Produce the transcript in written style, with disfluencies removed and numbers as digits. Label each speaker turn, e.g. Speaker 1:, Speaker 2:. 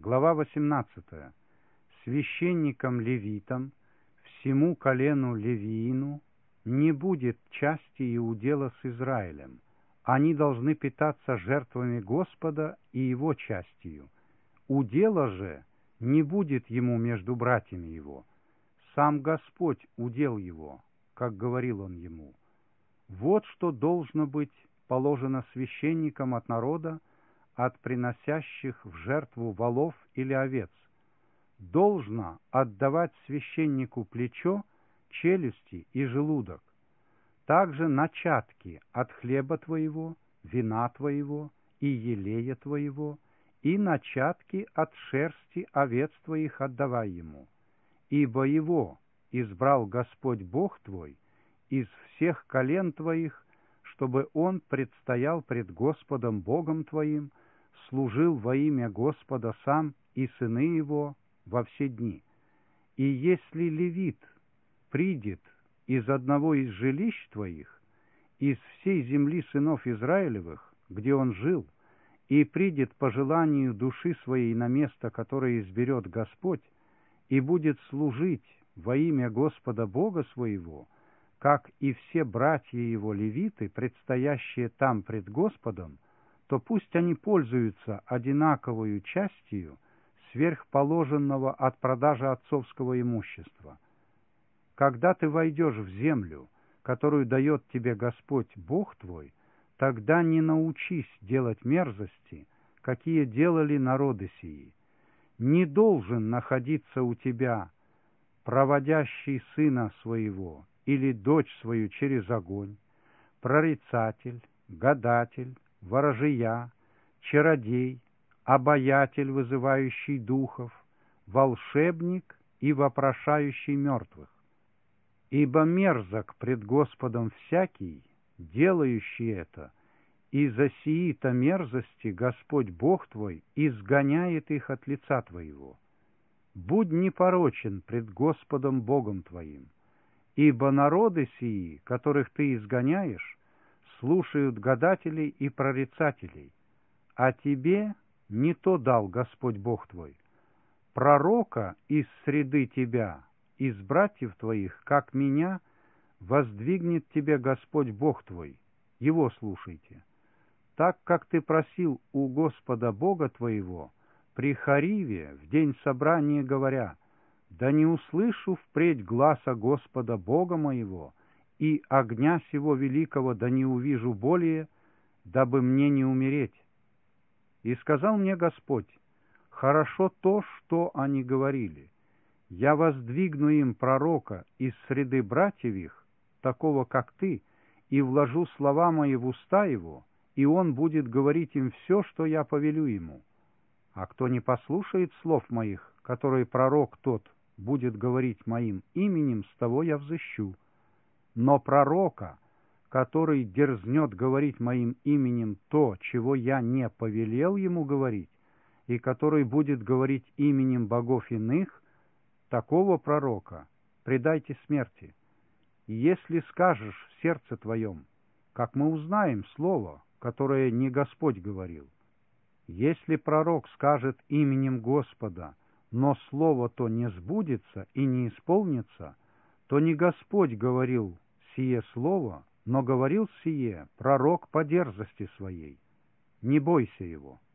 Speaker 1: Глава 18. Священникам-левитам, всему колену Левиину, не будет части и удела с Израилем. Они должны питаться жертвами Господа и его частью. Удела же не будет ему между братьями его. Сам Господь удел его, как говорил он ему. Вот что должно быть положено священникам от народа, от приносящих в жертву волов или овец. Должно отдавать священнику плечо, челюсти и желудок, также начатки от хлеба твоего, вина твоего и елея твоего, и начатки от шерсти овец твоих отдавай ему. Ибо его избрал Господь Бог твой из всех колен твоих, чтобы он предстоял пред Господом Богом твоим, служил во имя Господа сам и сыны его во все дни. И если левит придет из одного из жилищ твоих, из всей земли сынов Израилевых, где он жил, и придет по желанию души своей на место, которое изберет Господь, и будет служить во имя Господа Бога своего, как и все братья его левиты, предстоящие там пред Господом, то пусть они пользуются одинаковою частью сверхположенного от продажи отцовского имущества. Когда ты войдешь в землю, которую дает тебе Господь Бог твой, тогда не научись делать мерзости, какие делали народы сии. Не должен находиться у тебя проводящий сына своего или дочь свою через огонь, прорицатель, гадатель, ворожия, чародей, обаятель, вызывающий духов, волшебник и вопрошающий мертвых. Ибо мерзок пред Господом всякий, делающий это, и за сии-то мерзости Господь Бог твой изгоняет их от лица твоего. Будь непорочен пред Господом Богом твоим, ибо народы сии, которых ты изгоняешь, слушают гадателей и прорицателей, а тебе не то дал Господь Бог твой. Пророка из среды тебя, из братьев твоих, как меня, воздвигнет тебе Господь Бог твой, его слушайте. Так как ты просил у Господа Бога твоего при Хариве в день собрания, говоря: да не услышу впредь гласа Господа Бога моего, и огня сего великого да не увижу более, дабы мне не умереть. И сказал мне Господь: хорошо то, что они говорили. Я воздвигну им пророка из среды братьев их, такого как ты, и вложу слова мои в уста его, и он будет говорить им все, что я повелю ему. А кто не послушает слов моих, которые пророк тот будет говорить моим именем, с того я взыщу. Но пророка, который дерзнет говорить моим именем то, чего я не повелел ему говорить, и который будет говорить именем богов иных, такого пророка предайте смерти. И если скажешь в сердце твоем: как мы узнаем слово, которое не Господь говорил? Если пророк скажет именем Господа, но слово то не сбудется и не исполнится, то не Господь говорил сие слово, но говорил сие пророк по дерзости своей. Не бойся его.